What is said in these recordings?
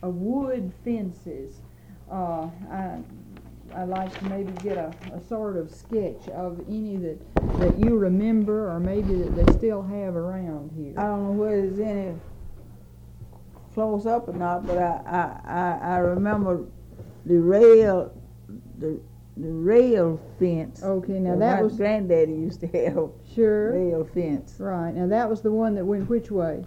wood fences. I'd like to maybe get a sort of sketch of any that you remember, or maybe that they still have around here. I don't know whether there's any close up or not, but I remember the rail fence. Okay, now that was Granddaddy used to have. Sure. Rail fence. Right. Now that was the one that went which way?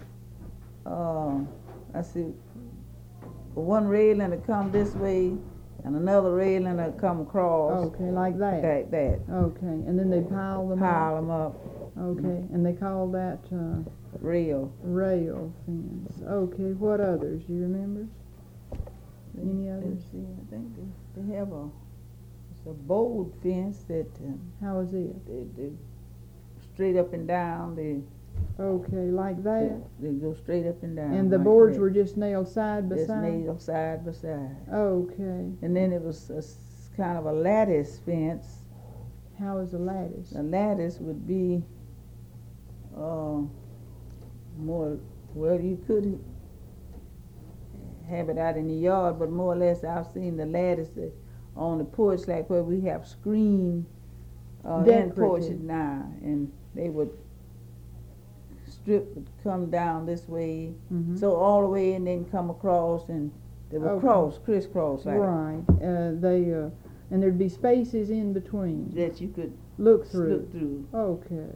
I see. One railing to come this way, and another railing to come across. Okay, like that. Like that. Okay, and then they pile them up. Okay, and they call that rail fence. Okay, what others? Do you remember? Any others? Let's see. I think they have it's a bold fence that. How is it? They straight up and down. Okay, like that? They go straight up and down. And the boards were just nailed side by side? Just nailed side by side. Okay. And then it was kind of a lattice fence. How is a lattice? A lattice would be more, well, you could have it out in the yard, but more or less I've seen the lattice on the porch, like where we have screen in porches now, and they would strip would come down this way, so all the way, and then come across, and they would crisscross like right. And there'd be spaces in between that you could look through. Okay,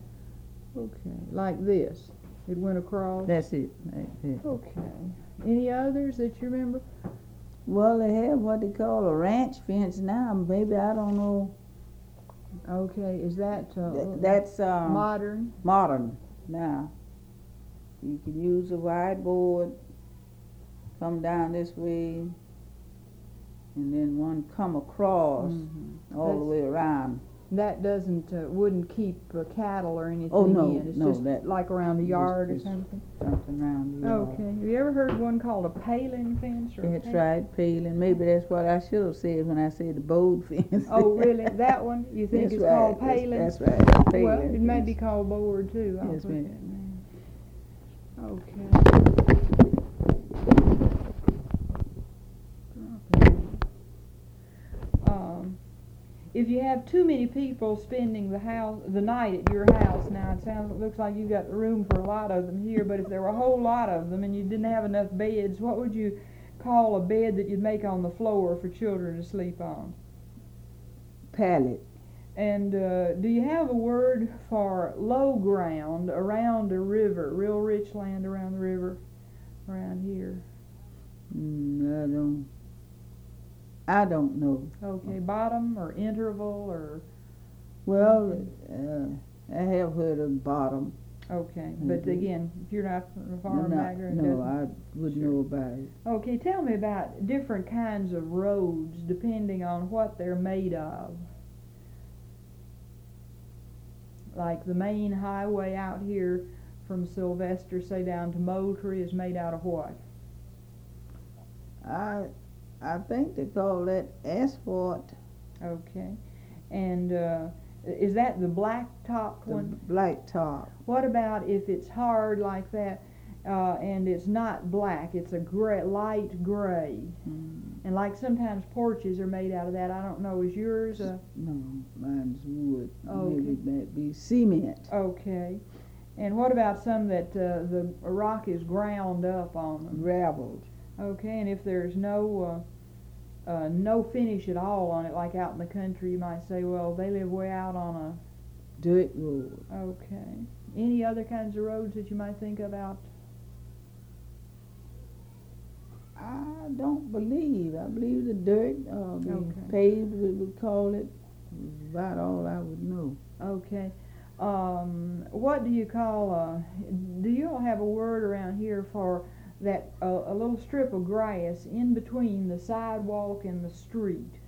like this. It went across. That's it. Okay. Any others that you remember? Well, they have what they call a ranch fence now. Maybe, I don't know. Okay, is that that's modern? Modern now. You can use a wide board, come down this way, and then one come across all the way around. That wouldn't keep cattle or anything in. It's just like around the yard or something? Something around the yard. Okay. Have you ever heard one called a paling fence? That's right, paling. Maybe that's what I should have said when I said the board fence. Oh, really? That one? You think it's called paling? That's right. Paling. Well, it may be called board, too. Yes, ma'am. Okay. If you have too many people spending the night at your house, now it looks like you've got room for a lot of them here, but if there were a whole lot of them and you didn't have enough beds, what would you call a bed that you'd make on the floor for children to sleep on? Pallet. And do you have a word for low ground around a river, real rich land around the river, around here? I don't know. Okay, bottom or interval or? Well, I have heard of bottom. Okay, but again, if you're not a farm background, no, I wouldn't know about it. Okay, tell me about different kinds of roads depending on what they're made of. Like the main highway out here from Sylvester, say down to Moultrie, is made out of what? I think they call that asphalt. Okay. And is that the black top one? The black top. What about if it's hard like that and it's not black, it's a gray, light gray? And like sometimes porches are made out of that. I don't know, is yours No, mine's wood. Okay. Maybe that'd be cement. Okay. And what about some that the rock is ground up on them? Gravelled. Okay, and if there's no finish at all on it, like out in the country, you might say, well, they live way out on a dirt road. Okay. Any other kinds of roads that you might think about? I don't believe. I believe the dirt, paved, we would call it. Is about all I would know. Okay. What do you call, do you all have a word around here for that, a little strip of grass in between the sidewalk and the street?